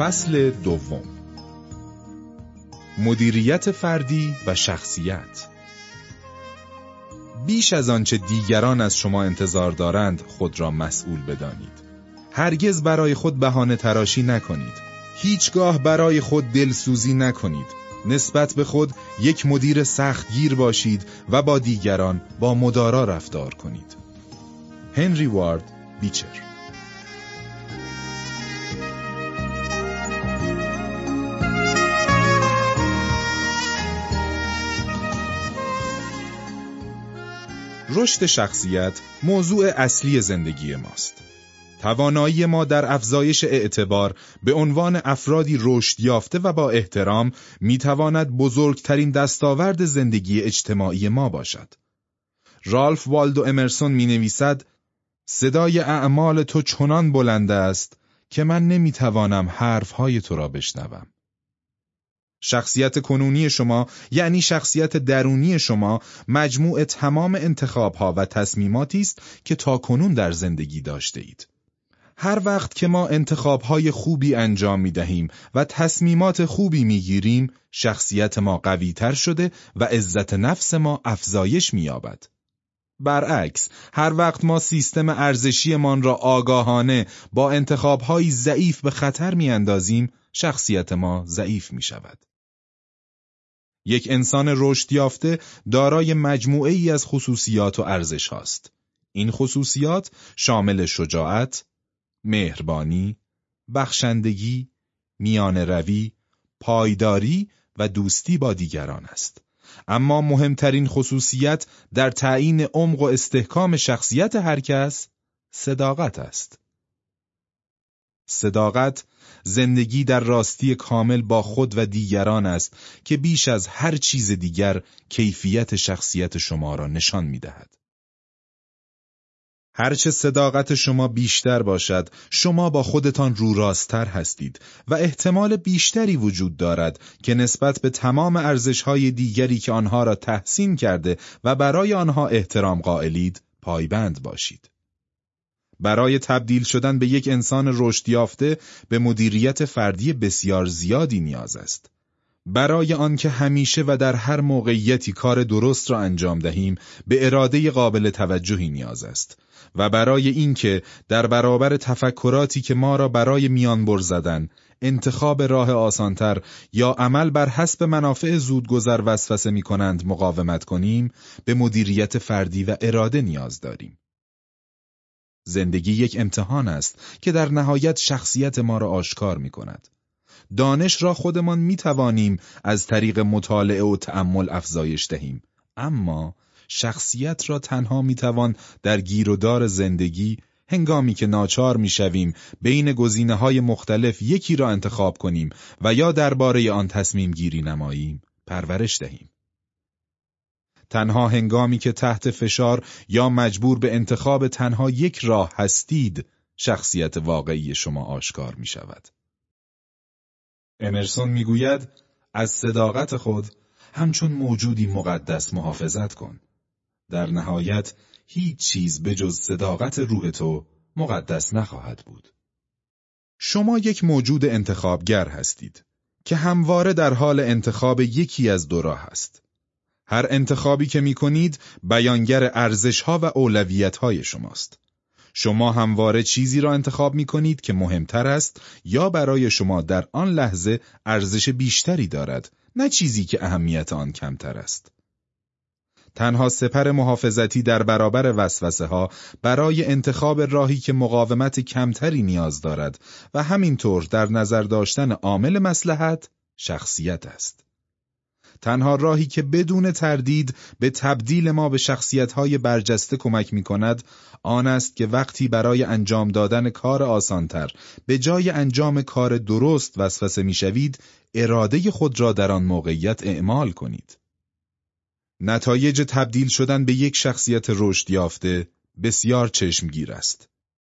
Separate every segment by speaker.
Speaker 1: فصل دوم. مدیریت فردی و شخصیت. بیش از آنچه دیگران از شما انتظار دارند خود را مسئول بدانید. هرگز برای خود بهانه تراشی نکنید. هیچگاه برای خود دلسوزی نکنید. نسبت به خود یک مدیر سختگیر باشید و با دیگران با مدارا رفتار کنید. هنری وارد بیچر. رشد شخصیت موضوع اصلی زندگی ماست. توانایی ما در افزایش اعتبار به عنوان افرادی رشد یافته و با احترام میتواند بزرگترین دستاورد زندگی اجتماعی ما باشد. رالف والدو امرسون مینویسد: صدای اعمال تو چنان بلند است که من نمیتوانم حرفهای تو را بشنوم. شخصیت کنونی شما یعنی شخصیت درونی شما مجموع تمام انتخاب‌ها و تصمیماتی است که تاکنون در زندگی داشته اید. هر وقت که ما انتخاب‌های خوبی انجام می‌دهیم و تصمیمات خوبی می‌گیریم، شخصیت ما قوی‌تر شده و عزت نفس ما افزایش می‌یابد. برعکس، هر وقت ما سیستم ارزشیمان را آگاهانه با انتخاب‌های ضعیف به خطر می‌اندازیم، شخصیت ما ضعیف می‌شود. یک انسان رشد یافته دارای مجموعه‌ای از خصوصیات و ارزش هاست. این خصوصیات شامل شجاعت، مهربانی، بخشندگی، میانه‌روی، پایداری و دوستی با دیگران است. اما مهمترین خصوصیت در تعیین عمق و استحکام شخصیت هر کس صداقت است. صداقت زندگی در راستی کامل با خود و دیگران است که بیش از هر چیز دیگر کیفیت شخصیت شما را نشان می‌دهد. هرچه صداقت شما بیشتر باشد، شما با خودتان رو راست‌تر هستید و احتمال بیشتری وجود دارد که نسبت به تمام ارزش‌های دیگری که آنها را تحسین کرده و برای آنها احترام قائلید، پایبند باشید. برای تبدیل شدن به یک انسان رشد یافته به مدیریت فردی بسیار زیادی نیاز است. برای آنکه همیشه و در هر موقعیتی کار درست را انجام دهیم، به اراده قابل توجهی نیاز است و برای اینکه در برابر تفکراتی که ما را برای میانبر زدن، انتخاب راه آسانتر یا عمل بر حسب منافع زودگذر وسوسه می‌کنند مقاومت کنیم، به مدیریت فردی و اراده نیاز داریم. زندگی یک امتحان است که در نهایت شخصیت ما را آشکار می کند. دانش را خودمان می توانیم از طریق مطالعه و تأمل افزایش دهیم، اما شخصیت را تنها می توان در گیر و دار زندگی، هنگامی که ناچار می شویم بین گزینه‌های مختلف یکی را انتخاب کنیم و یا درباره آن تصمیم گیری نماییم، پرورش دهیم. تنها هنگامی که تحت فشار یا مجبور به انتخاب تنها یک راه هستید، شخصیت واقعی شما آشکار می شود. امرسون می گوید: از صداقت خود همچون موجودی مقدس محافظت کن. در نهایت هیچ چیز به جز صداقت روح تو مقدس نخواهد بود. شما یک موجود انتخابگر هستید که همواره در حال انتخاب یکی از دو راه است. هر انتخابی که می کنید بیانگر ارزش‌ها و اولویت‌های شماست. شما همواره چیزی را انتخاب می کنید که مهمتر است یا برای شما در آن لحظه ارزش بیشتری دارد، نه چیزی که اهمیت آن کمتر است. تنها سپر محافظتی در برابر وسوسه‌ها برای انتخاب راهی که مقاومت کمتری نیاز دارد و همینطور در نظر داشتن عامل مصلحت شخصیت است. تنها راهی که بدون تردید به تبدیل ما به شخصیت‌های برجسته کمک می‌کند، آن است که وقتی برای انجام دادن کار آسانتر به جای انجام کار درست وسوسه می‌شوید، اراده خود را در آن موقعیت اعمال کنید. نتایج تبدیل شدن به یک شخصیت رشد یافته بسیار چشمگیر است.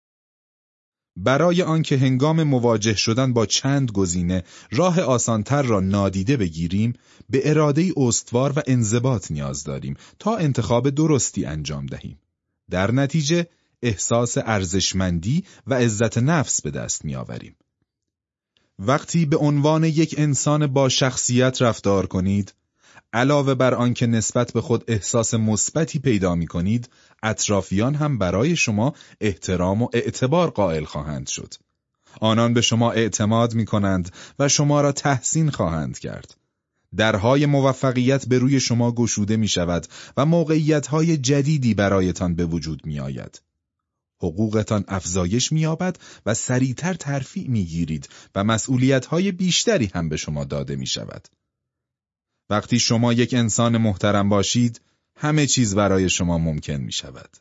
Speaker 1: برای آنکه هنگام مواجه شدن با چند گزینه راه آسانتر را نادیده بگیریم، به اراده استوار و انضباط نیاز داریم تا انتخاب درستی انجام دهیم. در نتیجه احساس ارزشمندی و عزت نفس به دست می‌آوریم. وقتی به عنوان یک انسان با شخصیت رفتار کنید، علاوه بر آنکه نسبت به خود احساس مثبتی پیدا می کنید، اطرافیان هم برای شما احترام و اعتبار قائل خواهند شد. آنان به شما اعتماد می کنند و شما را تحسین خواهند کرد. درهای موفقیت به روی شما گشوده می شود و موقعیت‌های جدیدی برایتان به وجود می آید. حقوقتان افزایش می یابد و سریعتر ترفیع می گیرید و مسئولیت‌های بیشتری هم به شما داده می شود. وقتی شما یک انسان محترم باشید، همه چیز برای شما ممکن می شود.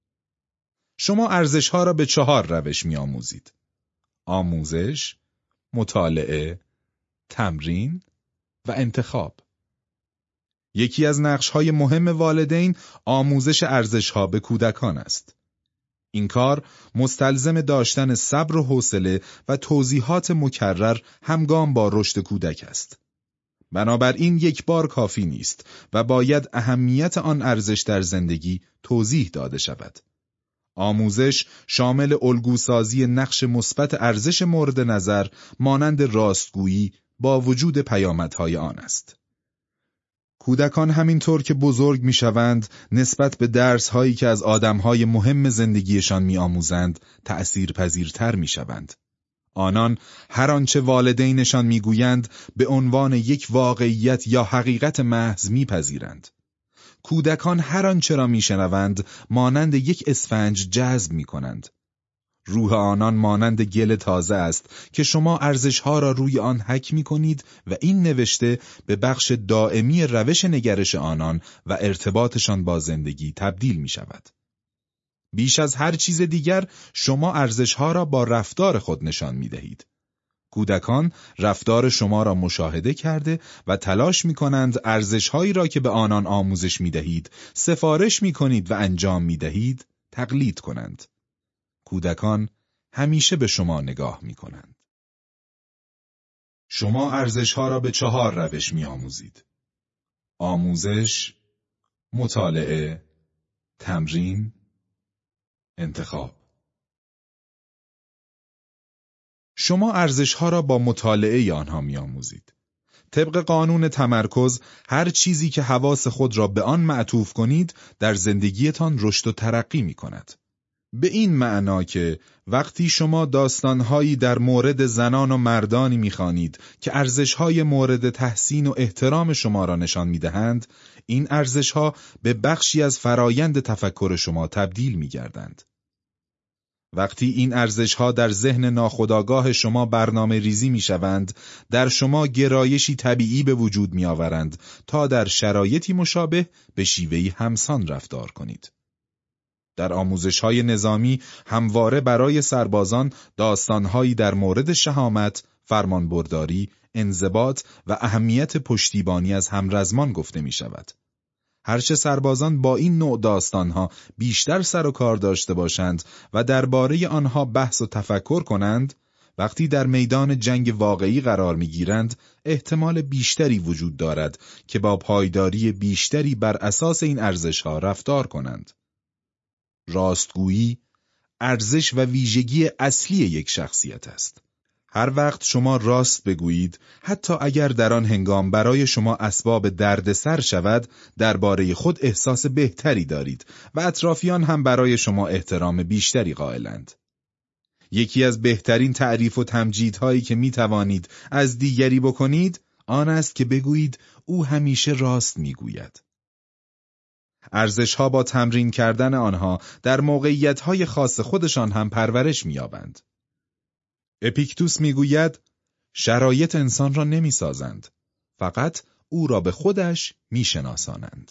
Speaker 1: شما ارزش‌ها را به 4 روش می آموزید: آموزش، مطالعه، تمرین و انتخاب. یکی از نقش‌های مهم والدین آموزش ارزش‌ها به کودکان است. این کار مستلزم داشتن صبر و حوصله و توضیحات مکرر همگام با رشد کودک است. بنابراین یک بار کافی نیست و باید اهمیت آن ارزش در زندگی توضیح داده شود. آموزش شامل الگوسازی نقش مثبت ارزش مورد نظر مانند راستگویی با وجود پیامدهای آن است. کودکان همینطور که بزرگ میشوند نسبت به درس‌هایی که از آدم‌های مهم زندگیشان می‌آموزند تأثیرپذیرتر میشوند. آنان هر آنچه والدینشان میگویند به عنوان یک واقعیت یا حقیقت محض میپذیرند. کودکان هر آنچه را میشنوند مانند یک اسفنج جذب میکنند. روح آنان مانند گل تازه است که شما ارزشها را روی آن حک میکنید و این نوشته به بخش دائمی روش نگرش آنان و ارتباطشان با زندگی تبدیل میشود. بیش از هر چیز دیگر شما ارزشها را با رفتار خود نشان می‌دهید. کودکان رفتار شما را مشاهده کرده و تلاش می‌کنند ارزش‌هایی را که به آنان آموزش می‌دهید، سفارش می‌کنید و انجام می‌دهید، تقلید کنند. کودکان همیشه به شما نگاه می‌کنند. شما ارزش‌ها را به 4 روش می‌آموزید: آموزش، مطالعه، تمرین، انتخاب. شما ارزش‌ها را با مطالعه آنها می‌آموزید. طبق قانون تمرکز، هر چیزی که حواس خود را به آن معطوف کنید، در زندگیتان رشد و ترقی می‌کند. به این معنا که وقتی شما داستان‌هایی در مورد زنان و مردانی می‌خوانید که ارزش‌های مورد تحسین و احترام شما را نشان می‌دهند، این ارزش‌ها به بخشی از فرایند تفکر شما تبدیل می‌گردند. وقتی این ارزش‌ها در ذهن ناخودآگاه شما برنامه ریزی می‌شوند، در شما گرایشی طبیعی به وجود می‌آورند تا در شرایطی مشابه به شیوهی همسان رفتار کنید. در آموزش‌های نظامی همواره برای سربازان داستان‌هایی در مورد شهامت، فرمانبرداری، انضباط و اهمیت پشتیبانی از همرزمان گفته می‌شود. هرچه سربازان با این نوع داستانها بیشتر سر و کار داشته باشند و درباره آنها بحث و تفکر کنند، وقتی در میدان جنگ واقعی قرار می‌گیرند، احتمال بیشتری وجود دارد که با پایداری بیشتری بر اساس این ارزش‌ها رفتار کنند. راستگویی، ارزش و ویژگی اصلی یک شخصیت است. هر وقت شما راست بگویید، حتی اگر در آن هنگام برای شما اسباب دردسر شود، درباره خود احساس بهتری دارید و اطرافیان هم برای شما احترام بیشتری قائلند. یکی از بهترین تعریف و تمجیدهایی که می توانید از دیگری بکنید، آن است که بگویید او همیشه راست می گوید. ارزش‌ها با تمرین کردن آنها در موقعیت‌های خاص خودشان هم پرورش می‌یابند. اپیکتوس می‌گوید شرایط انسان را نمی‌سازند، فقط او را به خودش می‌شناسانند.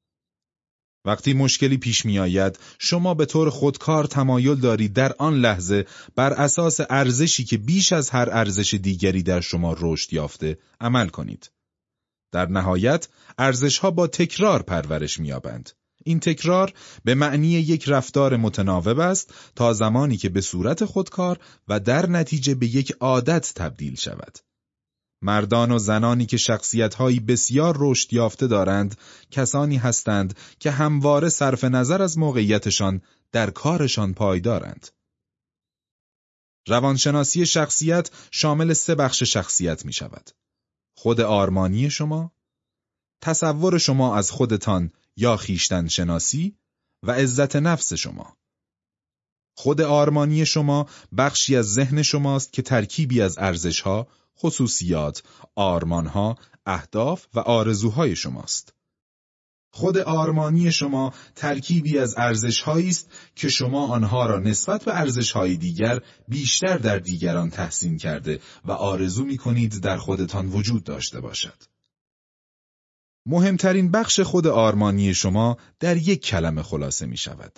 Speaker 1: وقتی مشکلی پیش می‌آید، شما به طور خودکار تمایل دارید در آن لحظه بر اساس ارزشی که بیش از هر ارزش دیگری در شما رشد یافته عمل کنید. در نهایت ارزش‌ها با تکرار پرورش می‌یابند. این تکرار به معنی یک رفتار متناوب است تا زمانی که به صورت خودکار و در نتیجه به یک عادت تبدیل شود. مردان و زنانی که شخصیت‌هایی بسیار رشد یافته دارند، کسانی هستند که همواره صرف نظر از موقعیتشان در کارشان پایدارند. روانشناسی شخصیت شامل 3 بخش شخصیت می شود. خود آرمانی شما، تصور شما از خودتان یا خویشتن شناسی و عزت نفس شما. خود آرمانی شما بخشی از ذهن شماست که ترکیبی از ارزش‌ها، خصوصیات، آرمان‌ها، اهداف و آرزوهای شماست. خود آرمانی شما ترکیبی از ارزش‌هایی است که شما آنها را نسبت به ارزش‌های دیگر بیشتر در دیگران تحسین کرده و آرزو می‌کنید در خودتان وجود داشته باشد. مهمترین بخش خود آرمانی شما در یک کلمه خلاصه می‌شود: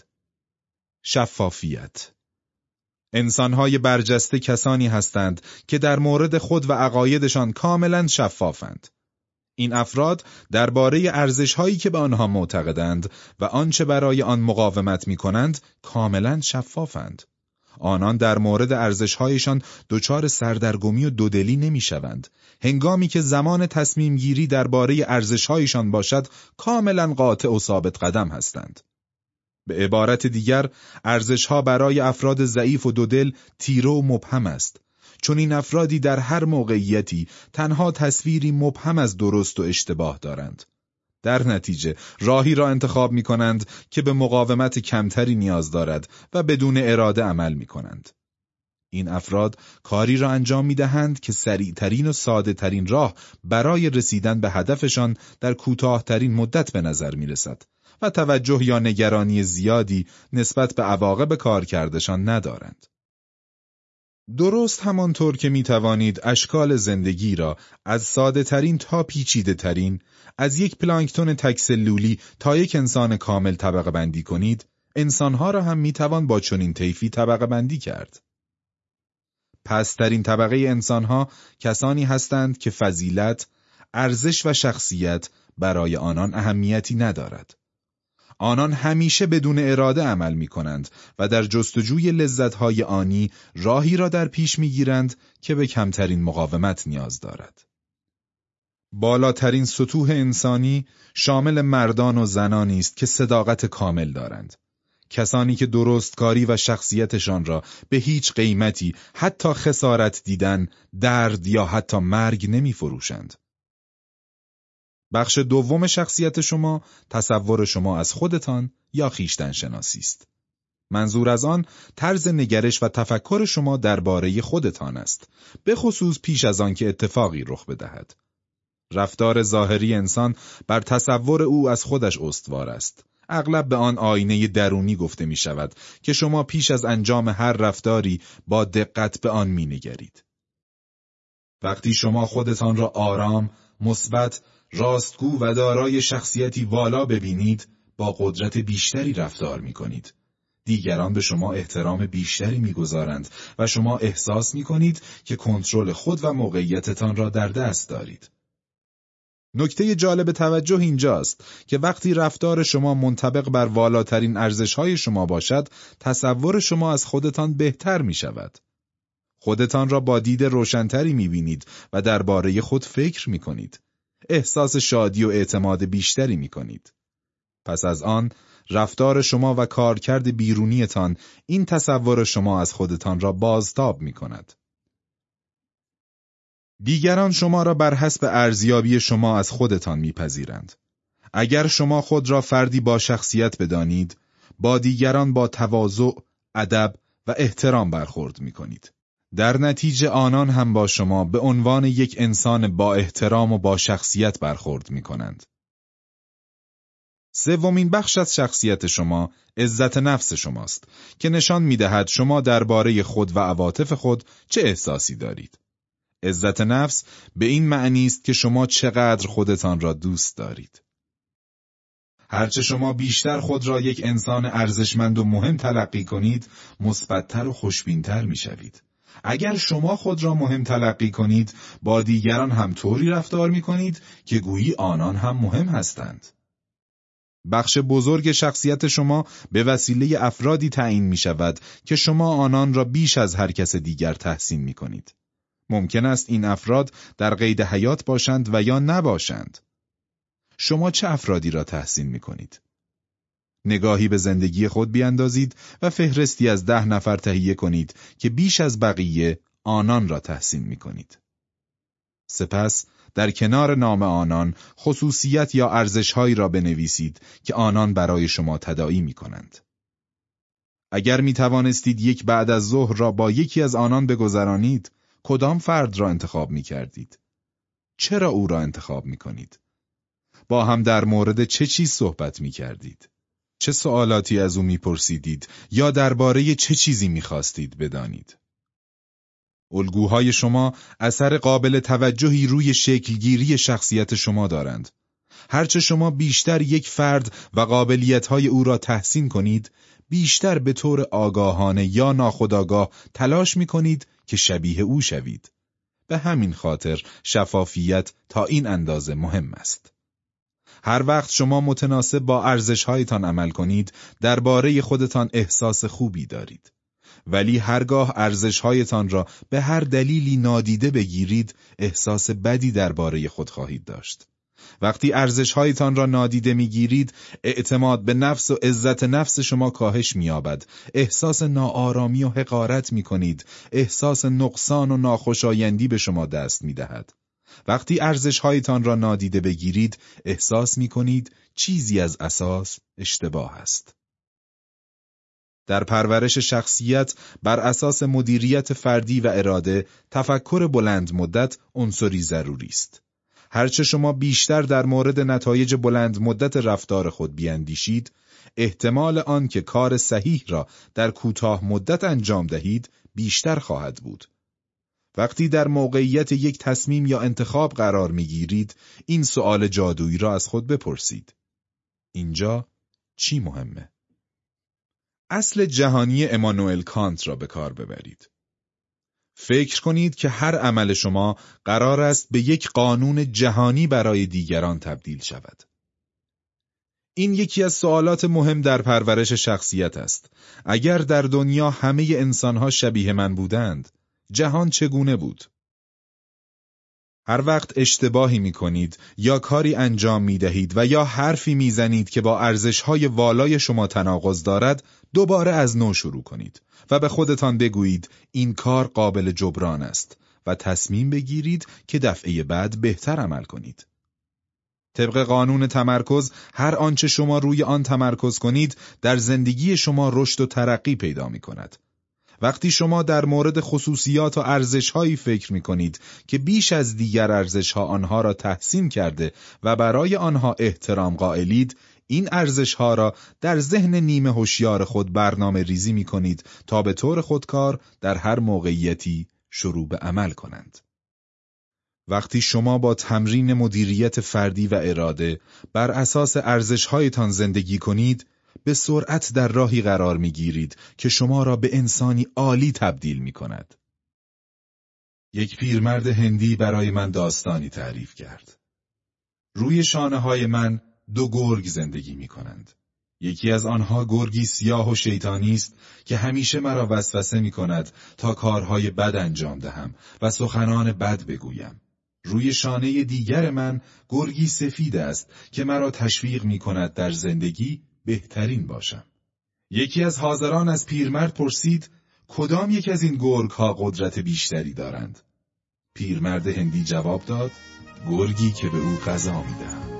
Speaker 1: شفافیت. انسان‌های برجسته کسانی هستند که در مورد خود و عقایدشان کاملاً شفافند. این افراد درباره ارزش‌هایی که به آنها معتقدند و آنچه برای آن مقاومت می‌کنند کاملاً شفافند. آنان در مورد ارزش‌هایشان دچار سردرگمی و دودلی نمی‌شوند. هنگامی که زمان تصمیم گیری درباره ارزش‌هایشان باشد، کاملاً قاطع و ثابت قدم هستند. به عبارت دیگر، ارزش‌ها برای افراد ضعیف و دودل تیره و مبهم است. چون این افرادی در هر موقعیتی تنها تصویری مبهم از درست و اشتباه دارند. در نتیجه راهی را انتخاب می کنند که به مقاومت کمتری نیاز دارد و بدون اراده عمل می کنند. این افراد کاری را انجام می دهند که سریعترین و ساده ترین راه برای رسیدن به هدفشان در کوتاه‌ترین مدت به نظر می رسد و توجه یا نگرانی زیادی نسبت به عواقب کارکردشان ندارند. درست همانطور که می توانید اشکال زندگی را از ساده ترین تا پیچیده ترین، از یک پلانکتون تک‌سلولی تا یک انسان کامل طبقه بندی کنید، انسانها را هم می توان با چنین طیفی طبقه بندی کرد. پست‌ترین طبقه انسانها کسانی هستند که فضیلت، ارزش و شخصیت برای آنان اهمیتی ندارد. آنان همیشه بدون اراده عمل می کنند و در جستجوی لذت‌های آنی راهی را در پیش می گیرند که به کمترین مقاومت نیاز دارد. بالاترین سطوح انسانی شامل مردان و زنانی است که صداقت کامل دارند. کسانی که درستکاری و شخصیتشان را به هیچ قیمتی، حتی خسارت دیدن، درد یا حتی مرگ نمی فروشند. بخش دوم شخصیت شما تصور شما از خودتان یا خویشتن شناسی است. منظور از آن طرز نگرش و تفکر شما درباره خودتان است، به خصوص پیش از آن که اتفاقی رخ بدهد. رفتار ظاهری انسان بر تصور او از خودش استوار است. اغلب به آن آینه درونی گفته می شود که شما پیش از انجام هر رفتاری با دقت به آن می نگرید. وقتی شما خودتان را آرام، مثبت، راستگو و دارای شخصیتی والا ببینید، با قدرت بیشتری رفتار می کنید. دیگران به شما احترام بیشتری می گذارند و شما احساس می کنید که کنترل خود و موقعیتتان را در دست دارید. نکته جالب توجه اینجاست که وقتی رفتار شما منطبق بر والاترین ارزش‌های شما باشد، تصور شما از خودتان بهتر می شود. خودتان را با دید روشنتری می بینید و درباره خود فکر می کنید. احساس شادی و اعتماد بیشتری می کنید. پس از آن، رفتار شما و کارکرد بیرونیتان این تصور شما از خودتان را بازتاب می کند. دیگران شما را بر حسب ارزیابی شما از خودتان میپذیرند. اگر شما خود را فردی با شخصیت بدانید، با دیگران با تواضع، ادب و احترام برخورد میکنید. در نتیجه آنان هم با شما به عنوان یک انسان با احترام و با شخصیت برخورد میکنند. سومین بخش از شخصیت شما عزت نفس شماست که نشان میدهد شما درباره خود و عواطف خود چه احساسی دارید. عزت نفس به این معنی است که شما چقدر خودتان را دوست دارید. هرچه شما بیشتر خود را یک انسان ارزشمند و مهم تلقی کنید، مثبت‌تر و خوشبین‌تر می‌شوید. اگر شما خود را مهم تلقی کنید، با دیگران هم طوری رفتار می‌کنید که گویی آنان هم مهم هستند. بخش بزرگ شخصیت شما به وسیله افرادی تعیین می‌شود که شما آنان را بیش از هر کس دیگر تحسین می‌کنید. ممکن است این افراد در قید حیات باشند و یا نباشند. شما چه افرادی را تحسین می کنید؟ نگاهی به زندگی خود بیاندازید و فهرستی از 10 نفر تهیه کنید که بیش از بقیه آنان را تحسین می کنید. سپس در کنار نام آنان خصوصیت یا ارزش‌هایی را بنویسید که آنان برای شما تداعی می کنند. اگر می توانستید یک بعد از ظهر را با یکی از آنان بگذرانید، کدام فرد را انتخاب می کردید؟ چرا او را انتخاب می کنید؟ با هم در مورد چه چیز صحبت می کردید؟ چه سوالاتی از او می پرسیدید یا درباره چه چیزی می خواستید بدانید؟ الگوهای شما اثر قابل توجهی روی شکلگیری شخصیت شما دارند. هرچه شما بیشتر یک فرد و قابلیت‌های او را تحسین کنید، بیشتر به طور آگاهانه یا ناخودآگاه تلاش می‌کنید که شبیه او شوید. به همین خاطر شفافیت تا این اندازه مهم است. هر وقت شما متناسب با ارزش‌هایتان عمل کنید، درباره خودتان احساس خوبی دارید. ولی هرگاه ارزش‌هایتان را به هر دلیلی نادیده بگیرید، احساس بدی درباره خود خواهید داشت. وقتی ارزش‌هایتان را نادیده می‌گیرید، اعتماد به نفس و عزت نفس شما کاهش می‌یابد. احساس ناآرامی و حقارت می‌کنید. احساس نقصان و ناخوشایندی به شما دست می‌دهد. وقتی ارزش‌هایتان را نادیده بگیرید، احساس می‌کنید چیزی از اساس اشتباه است. در پرورش شخصیت بر اساس مدیریت فردی و اراده، تفکر بلند مدت عنصری ضروری است. هرچه شما بیشتر در مورد نتایج بلند مدت رفتار خود بیاندیشید، احتمال آن که کار صحیح را در کوتاه مدت انجام دهید بیشتر خواهد بود. وقتی در موقعیت یک تصمیم یا انتخاب قرار می‌گیرید، این سؤال جادویی را از خود بپرسید: اینجا چی مهمه؟ اصل جهانی امانوئل کانت را به کار ببرید. فکر کنید که هر عمل شما قرار است به یک قانون جهانی برای دیگران تبدیل شود. این یکی از سوالات مهم در پرورش شخصیت است. اگر در دنیا همه انسانها شبیه من بودند، جهان چگونه بود؟ هر وقت اشتباهی می کنید یا کاری انجام می دهید و یا حرفی می زنید که با ارزش‌های والای شما تناقض دارد، دوباره از نو شروع کنید و به خودتان بگویید این کار قابل جبران است و تصمیم بگیرید که دفعه بعد بهتر عمل کنید. طبق قانون تمرکز، هر آنچه شما روی آن تمرکز کنید در زندگی شما رشد و ترقی پیدا می کند. وقتی شما در مورد خصوصیات و ارزش‌هایی فکر می‌کنید که بیش از دیگر ارزش‌ها آنها را تحسین کرده و برای آنها احترام قائلید، این ارزش‌ها را در ذهن نیمه هوشیار خود برنامه ریزی می‌کنید تا به طور خودکار در هر موقعیتی شروع به عمل کنند. وقتی شما با تمرین مدیریت فردی و اراده بر اساس ارزش‌هایتان زندگی کنید، به سرعت در راهی قرار می‌گیرید که شما را به انسانی عالی تبدیل می‌کند. یک پیرمرد هندی برای من داستانی تعریف کرد. روی شانه‌های من 2 گرگ زندگی می‌کنند. یکی از آنها گرگی سیاه و شیطانی است که همیشه مرا وسوسه می‌کند تا کارهای بد انجام دهم و سخنان بد بگویم. روی شانه دیگر من گرگی سفید است که مرا تشویق می‌کند در زندگی بهترین باشم. یکی از حاضران از پیرمرد پرسید: کدام یک از این گرگ‌ها قدرت بیشتری دارند؟ پیرمرد هندی جواب داد: گرگی که به او غذا می‌دهم.